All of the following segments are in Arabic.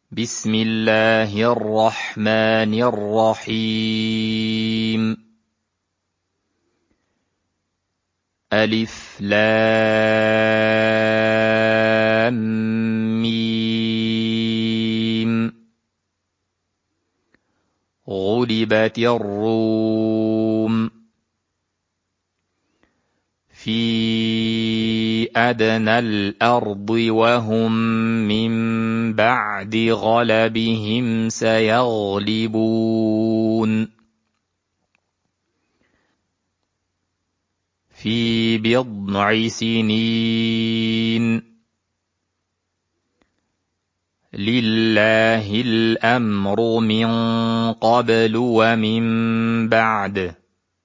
بسم الله الرحمن الرحيم. ألف لام ميم. غلبت الروم في أدنى الأرض وهم من بعد غلبهم سيغلبون في بضع سنين. لله الأمر من قبل ومن بعد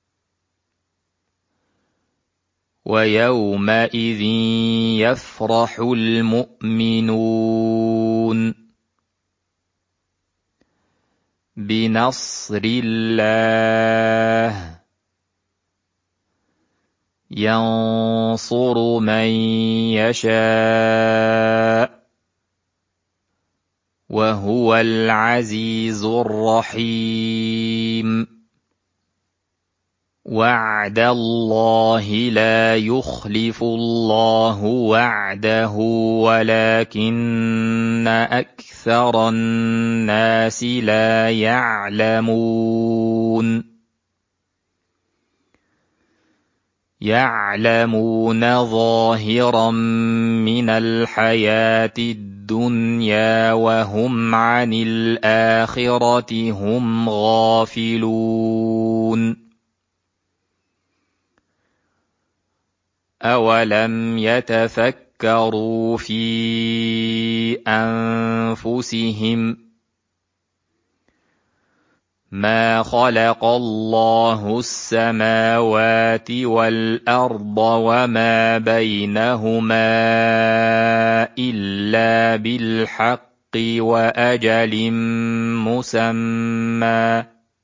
ويومئذ يفرح المؤمنون بنصر الله ينصر من يشاء وهو العزيز الرحيم. وعد الله لا يخلف الله وعده ولكن أكثر الناس لا يعلمون ظاهرا من الحياة الدنيا وهم عن الآخرة هم غافلون. أولم يتفكروا في أنفسهم ما خلق الله السماوات والأرض وما بينهما إلا بالحق وأجل مسمى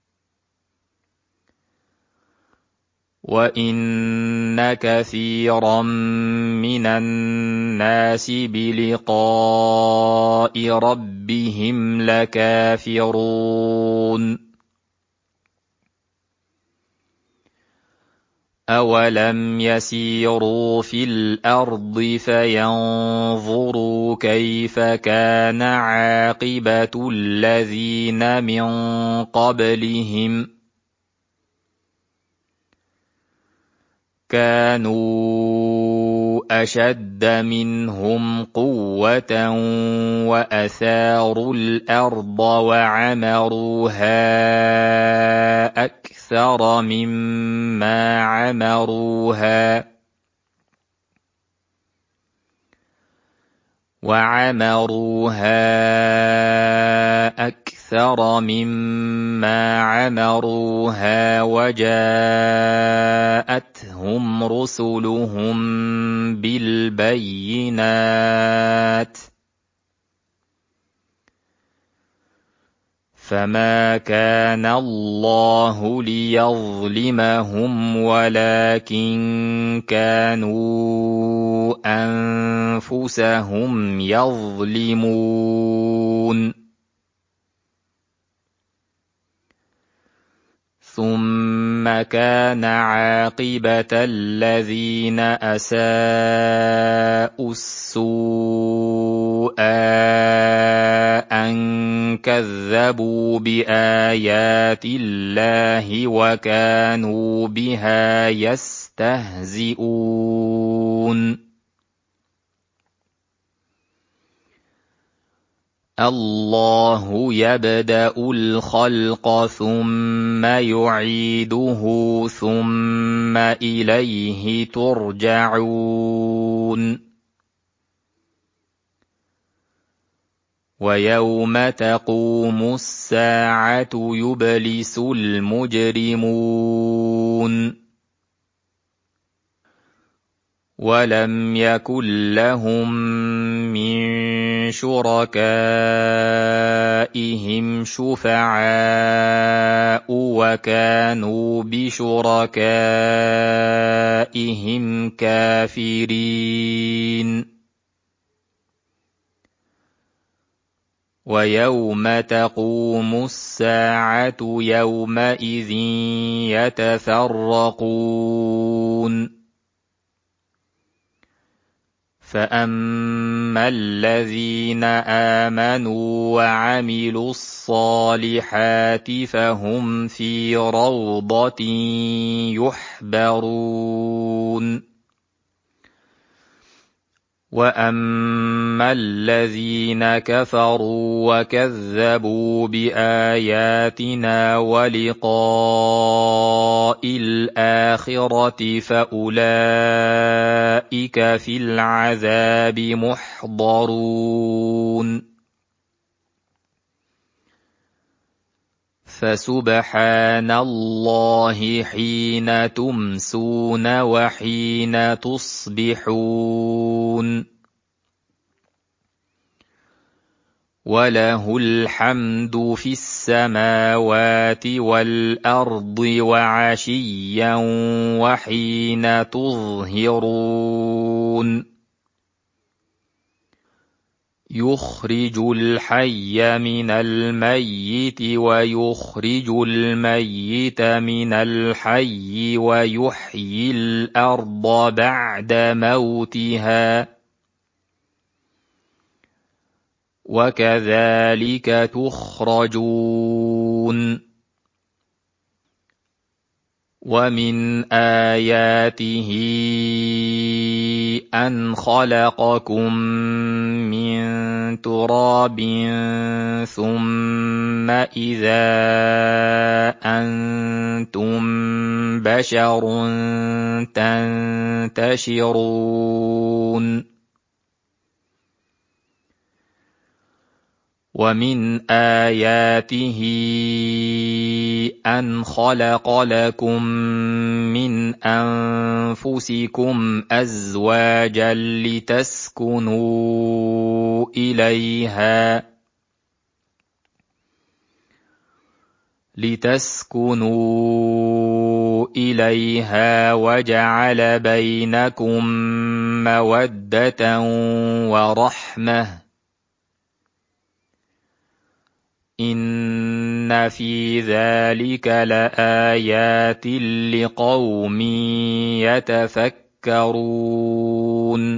وإن كثيرا من الناس بلقاء ربهم لكافرون. أولم يسيروا في الأرض فينظروا كيف كان عاقبة الذين من قبلهم كانوا أشد منهم قوة وأثاروا الأرض وعمروها أكثر مما عمروها وجاءتهم رسلهم بالبينات فما كان الله ليظلمهم ولكن كانوا أنفسهم يظلمون. ثم كان عاقبة الذين أساءوا السوء أن كذبوا بآيات الله وكانوا بها يستهزئون. الله يبدأ الخلق ثم يعيده ثم إليه ترجعون. ويوم تقوم الساعة يبلس المجرمون ولم يكن لهم من شركائهم شفعاء وكانوا بشركائهم كافرين. ويوم تقوم الساعة يومئذ يتفرقون فأما الذين آمنوا وعملوا الصالحات فهم في روضة يحبرون وأما الذين كفروا وكذبوا بآياتنا ولقاء الآخرة فأولئك في العذاب محضرون فسبحان الله حين تمسون وحين تصبحون وله الحمد في السماوات والأرض وعشيا وحين تظهرون يخرج الحي من الميت ويخرج الميت من الحي ويحيي الأرض بعد موتها وكذلك تخرجون ومن آياته أن خلقكم من تراب ثم إذا أنتم بشر تنتشرون ومن آياته أن خلق لكم من أنفسكم أزواجا لتسكنوا إليها وجعل بينكم مودة ورحمة إن في ذلك لآيات لقوم يتفكرون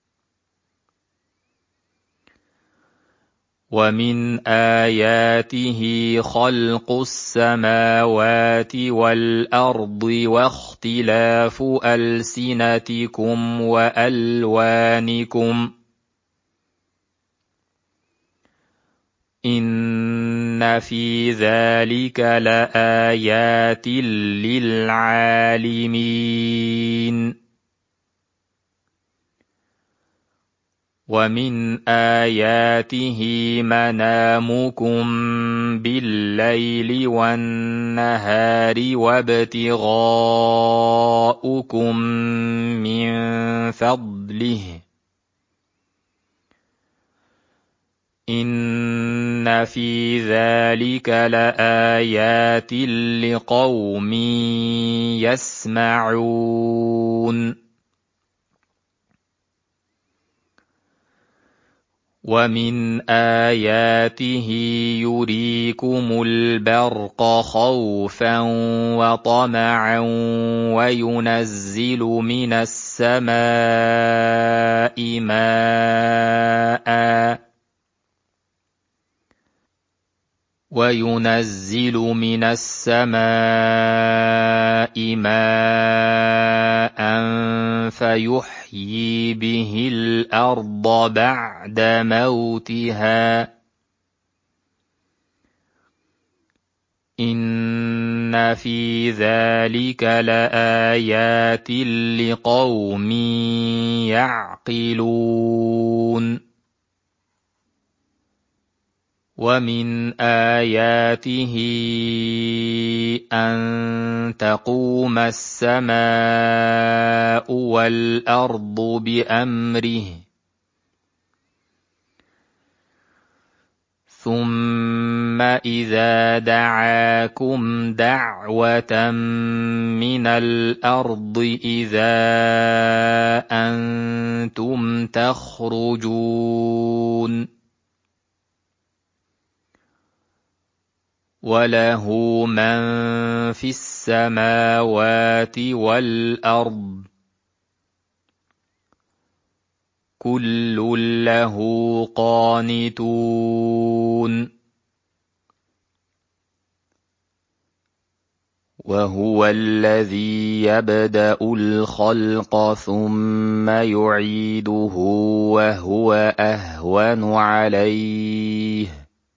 ومن آياته خلق السماوات والأرض واختلاف ألسنتكم وألوانكم إن في ذلك لآيات للعالمين ومن آياته منامكم بالليل والنهار وابتغاؤكم من فضله إن في ذلك لآيات لقوم يسمعون ومن آياته يريكم البرق خوفا وطمعا وينزل من السماء ماء فيحيي به الأرض بعد موتها إن في ذلك لآيات لقوم يعقلون ومن آياته أن تقوم السماء والأرض بأمره ثم إذا دعاكم دعوة من الأرض إذا أنتم تخرجون وله من في السماوات والأرض كل له قانتون وهو الذي يبدأ الخلق ثم يعيده وهو أهون عليه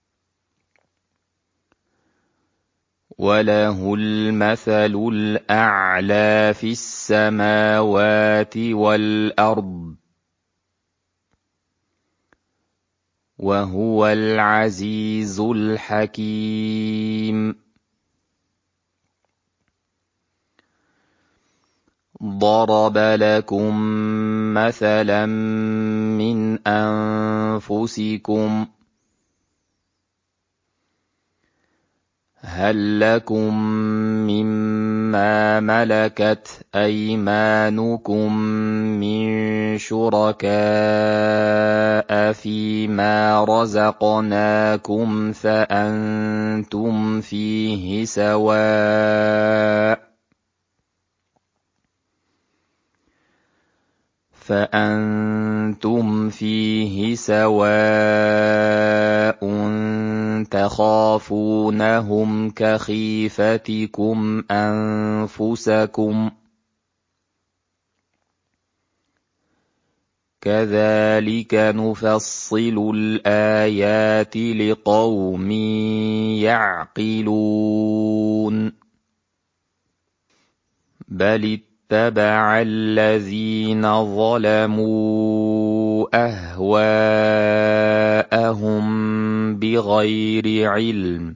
وله المثل الأعلى في السماوات والأرض وهو العزيز الحكيم ضرب لكم مثلا من أنفسكم هل لكم مما ملكت أيمانكم من شركاء فيما رزقناكم فأنتم فيه سواء تخافونهم كخيفتكم أنفسكم كذلك نفصل الآيات لقوم يعقلون بل اتبع الذين ظلموا أهواءهم بغير علم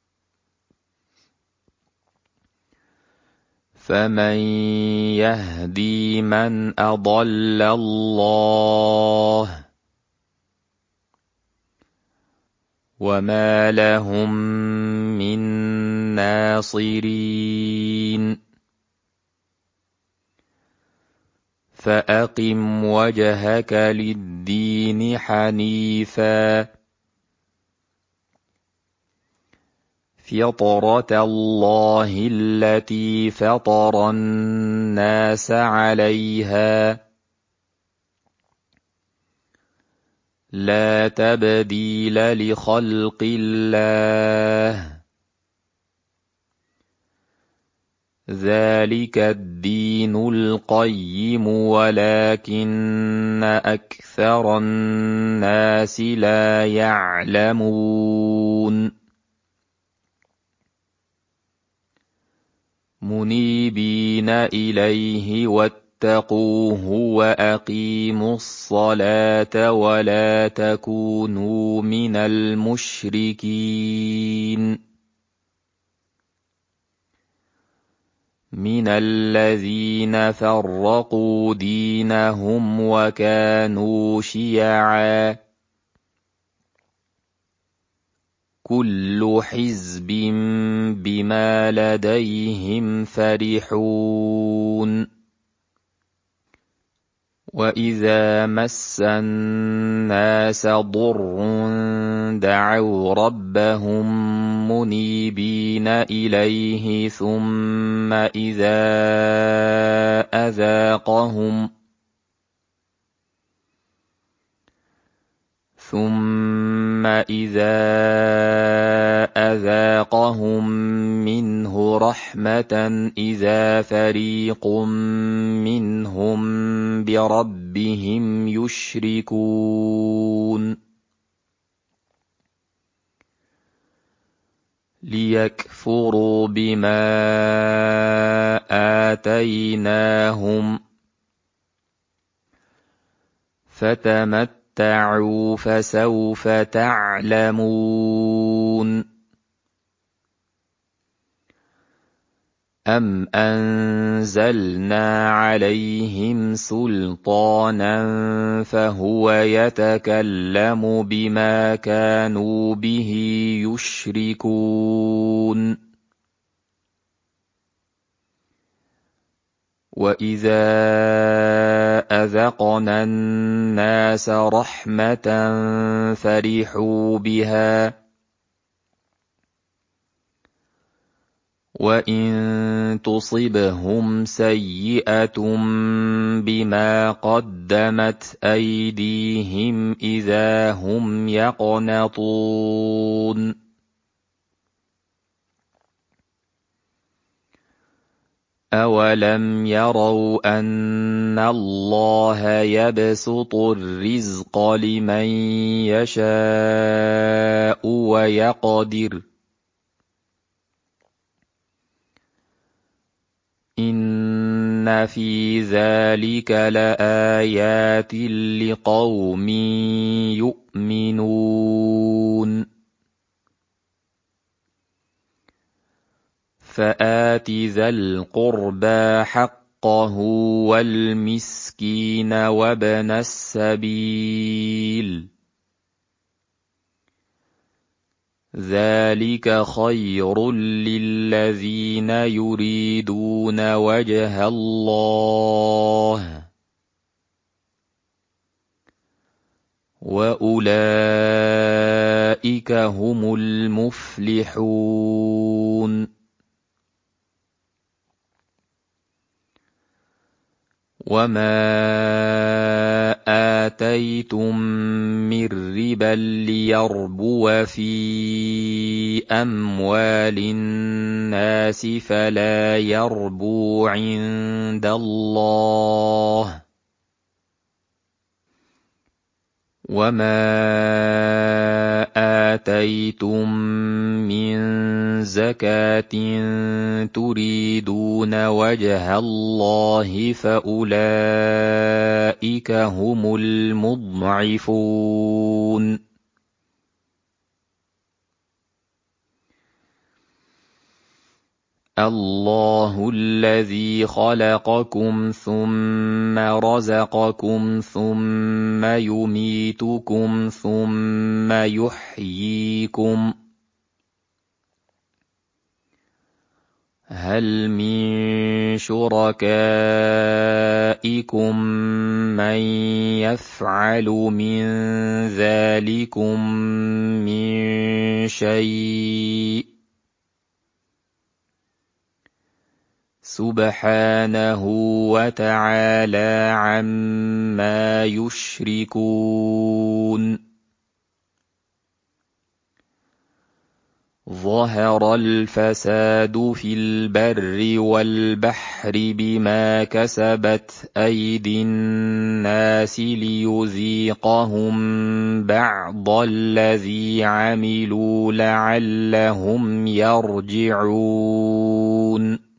فمن يهدي من أضل الله وما لهم من ناصرين فأقم وجهك للدين حنيفا فطرة الله التي فطر الناس عليها لا تبديل لخلق الله ذلك الدين القيم ولكن أكثر الناس لا يعلمون منيبين إليه واتقوه وأقيموا الصلاة ولا تكونوا من المشركين من الذين فرقوا دينهم وكانوا شيعا كل حزب بما لديهم فرحون وإذا مس الناس ضر دعوا ربهم منيبين إليه ثم إذا أذاقهم منه رحمة إذا فريق منهم بربهم يشركون ليكفروا بما آتيناهم فتمتعوا فسوف تعلمون أم أنزلنا عليهم سلطانا فهو يتكلم بما كانوا به يشركون وإذا أذقنا الناس رحمة فرحوا بها وَإِن تُصِبْهُمْ سَيِّئَةٌ بِمَا قَدَّمَتْ أَيْدِيهِمْ إِذَا هُمْ يَقْنَطُونَ أَوَلَمْ يَرَوْا أَنَّ اللَّهَ يَبْسُطُ الرِّزْقَ لِمَن يَشَاءُ وَيَقْدِرُ إِنَّ فِي ذَلِكَ لَآيَاتٍ لِقَوْمٍ يُؤْمِنُونَ فَآتِ ذَا الْقُرْبَى حَقَّهُ وَالْمِسْكِينَ وَابْنَ السَّبِيلِ ذَلِكَ خَيْرٌ لِّلَّذِينَ يُرِيدُونَ وَجْهَ اللَّهِ وَأُولَئِكَ هُمُ الْمُفْلِحُونَ وَمَا آتَيْتُم مِّن رِّبًا لِّيَرْبُوَ فِي أَمْوَالِ النَّاسِ فَلَا يَرْبُو عِندَ اللَّهِ وَمَا آتَيْتُم مِّن زَكَاةٍ تُرِيدُونَ وَجْهَ اللَّهِ فَأُولَئِكَ هُمُ الْمُضْعِفُونَ اللَّهُ الَّذِي خَلَقَكُمْ ثُمَّ رَزَقَكُمْ ثُمَّ يُمِيتُكُمْ ثُمَّ يُحْيِيكُمْ هَلْ مِن شُرَكَائِكُم مَّن يَفْعَلُ مِن ذَٰلِكُم مِّن شَيْءٍ سُبْحَانَهُ وَتَعَالَىٰ عَمَّا يُشْرِكُونَ ظَهَرَ الْفَسَادُ فِي الْبَرِّ وَالْبَحْرِ بِمَا كَسَبَتْ أَيْدِي النَّاسِ لِيُذِيقَهُم بَعْضَ الَّذِي عَمِلُوا لَعَلَّهُمْ يَرْجِعُونَ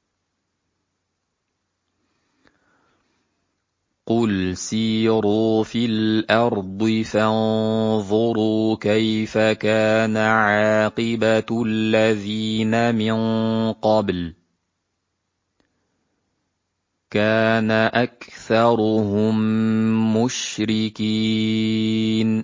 قُلْ سِيرُوا فِي الْأَرْضِ فَانظُرُوا كَيْفَ كَانَ عَاقِبَةُ الَّذِينَ مِن قَبْلُ كَانَ أَكْثَرُهُم مُّشْرِكِينَ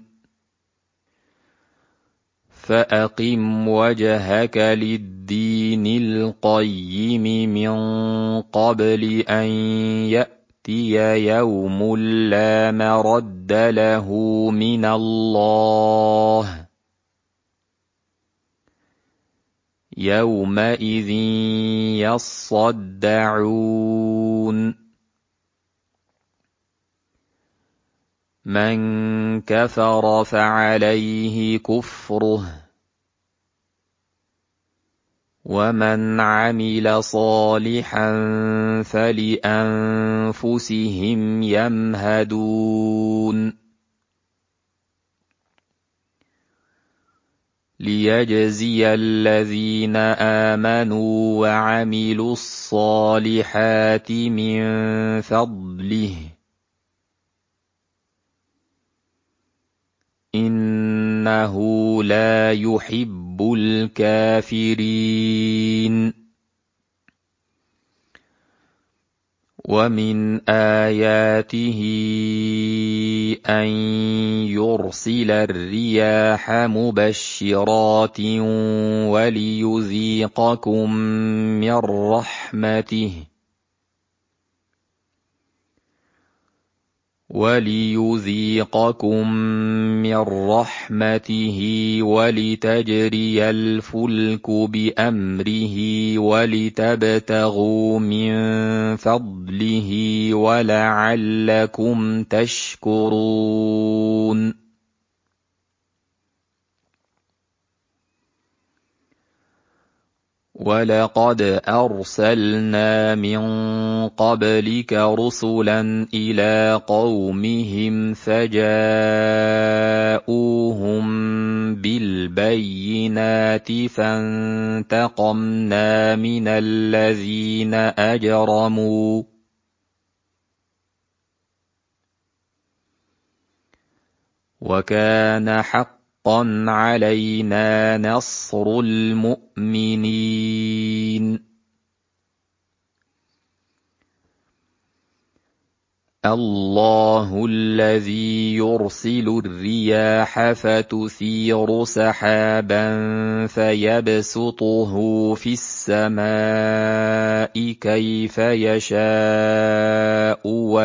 فَأَقِمْ وَجْهَكَ لِلدِّينِ الْقَيِّمِ مِن قَبْلِ أَن يَأْتِيَ يَوْمٌ لَّا مَرَدَّ لَهُ مِنَ اللَّهِ يَوْمَئِذٍ يَصَّدَّعُونَ مَن كَفَرَ فَعَلَيْهِ كُفْرُهُ وَمَنْ عَمِلَ صَالِحًا فَلِأَنفُسِهِمْ يَمْهَدُونَ لِيَجْزِيَ الَّذِينَ آمَنُوا وَعَمِلُوا الصَّالِحَاتِ مِن فَضْلِهِ إِنَّهُ لَا يُحِبُّ الْكَافِرِينَ وَمِنْ آيَاتِهِ أَن يُرْسِلَ الرِّيَاحَ مُبَشِّرَاتٍ وَلِيُذِيقَكُم مِّن رَّحْمَتِهِ وَلِيُذِيقَكُم مِّن رَّحْمَتِهِ وَلِتَجْرِيَ الْفُلْكُ بِأَمْرِهِ وَلِتَبْتَغُوا مِن فَضْلِهِ وَلَعَلَّكُمْ تَشْكُرُونَ وَلَقَدْ أَرْسَلْنَا مِن قَبْلِكَ رُسُلًا إِلَىٰ قَوْمِهِمْ فَجَاءُوهُم بِالْبَيِّنَاتِ فَانتَقَمْنَا مِنَ الَّذِينَ أَجْرَمُوا وَكَانَ حَقًّا عَلَيْنَا نَصْرُ الْمُؤْمِنِينَ اللَّهُ الَّذِي يُرْسِلُ الرِّيَاحَ فَتُثِيرُ سَحَابًا فَيَبْسُطُهُ فِي السَّمَاءِ كَيْفَ يَشَاءُ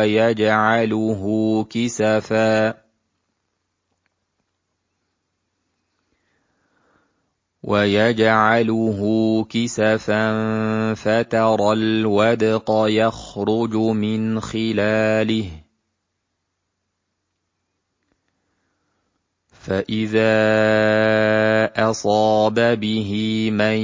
وَيَجْعَلُهُ كِسَفًا فَتَرَى الْوَدْقَ يَخْرُجُ مِنْ خِلَالِهِ فَإِذَا أَصَابَ بِهِ مَن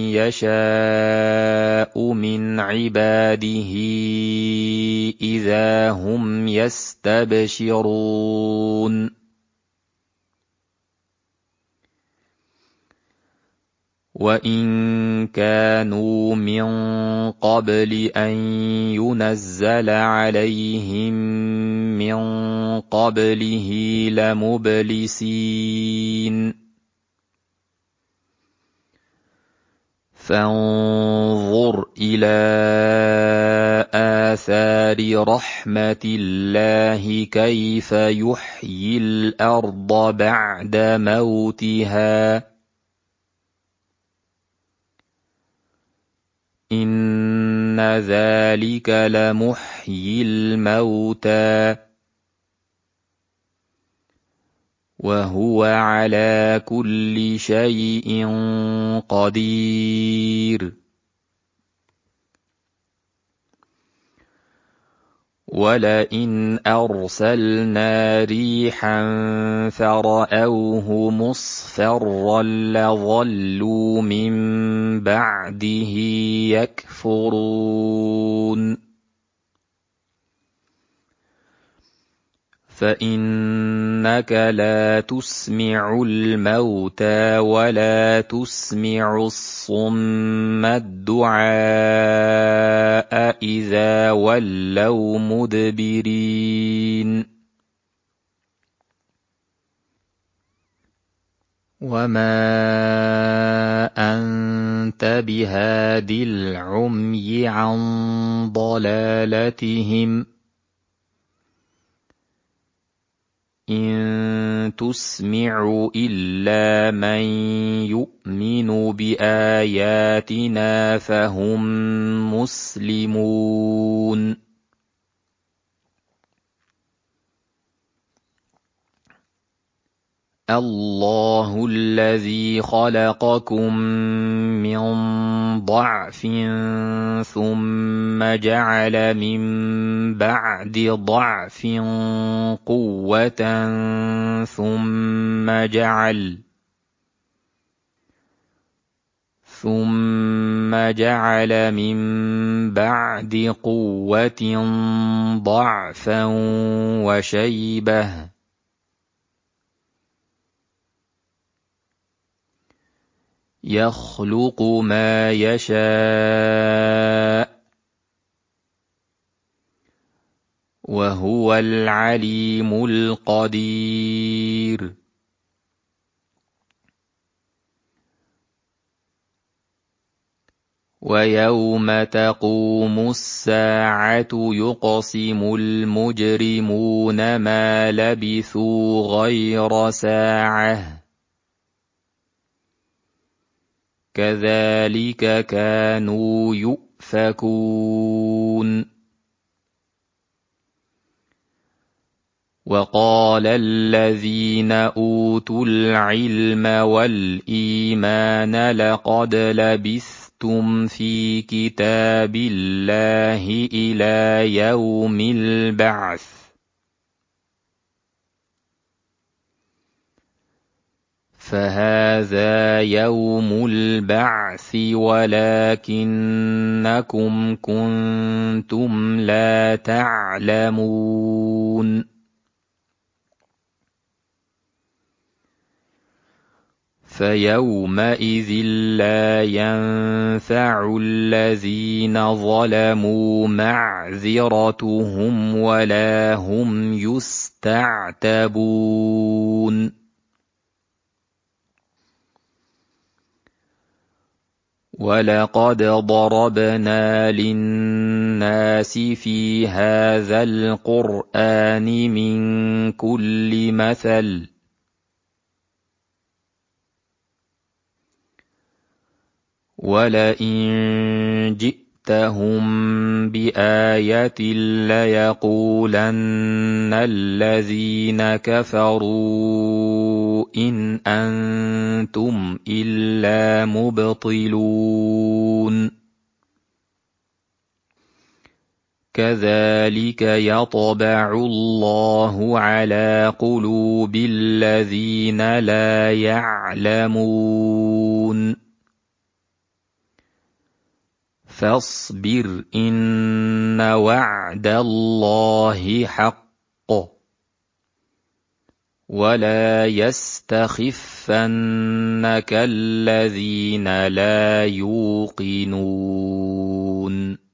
يَشَاءُ مِنْ عِبَادِهِ إِذَا هُمْ يَسْتَبْشِرُونَ وَإِن كَانُوا مِن قَبْلِ أَن يُنَزَّلَ عَلَيْهِم مِّن قَبْلِهِ لَمُبْلِسِينَ فَانظُرْ إِلَىٰ آثَارِ رَحْمَتِ اللَّهِ كَيْفَ يُحْيِي الْأَرْضَ بَعْدَ مَوْتِهَا إِنَّ ذَلِكَ لَمُحْيِي الْمَوْتَىٰ وَهُوَ عَلَىٰ كُلِّ شَيْءٍ قَدِيرٌ وَلَئِنْ أَرْسَلْنَا رِيحًا فَرَأَوْهُ مُصْفَرًّا لَّظَلُّوا مِن بَعْدِهِ يَكْفُرُونَ فَإِنَّكَ لَا تُسْمِعُ الْمَوْتَىٰ وَلَا تُسْمِعُ الصُّمَّ الدُّعَاءَ إِذَا وَلَّوْا مُدْبِرِينَ وَمَا أَنتَ بِهَادِ الْعُمْيِ عَن ضَلَالَتِهِمْ إِن تُسْمِعُ إِلَّا مَن يُؤْمِنُ بِآيَاتِنَا فَهُم مُّسْلِمُونَ اللَّهُ الَّذِي خَلَقَكُم مِّن ضَعْفٍ ثُمَّ جَعَلَ مِن بَعْدِ ضَعْفٍ قُوَّةً ثُمَّ جَعَلَ مِن بَعْدِ قُوَّةٍ ضَعْفًا وَشَيْبَةً يَخْلُقُ مَا يَشَاءُ وَهُوَ الْعَلِيمُ الْقَدِيرُ وَيَوْمَ تَقُومُ السَّاعَةُ يُقْسِمُ الْمُجْرِمُونَ مَا لَبِثُوا غَيْرَ سَاعَةٍ كَذَلِكَ كَانُوا يُؤْفَكُونَ وقال الذين أوتوا العلم والإيمان لقد لبثتم في كتاب الله إلى يوم البعث فهذا يوم البعث ولكنكم كنتم لا تعلمون فيومئذ لا ينفع الذين ظلموا معذرتهم ولا هم يستعتبون ولقد ضربنا للناس في هذا القرآن من كل مثل ولئن جئتهم بآية ليقولن الذين كفروا إن أنتم إلا مبطلون كذلك يطبع الله على قلوب الذين لا يعلمون فاصبر إن وعد الله حق ولا يستخفنك الذين لا يوقنون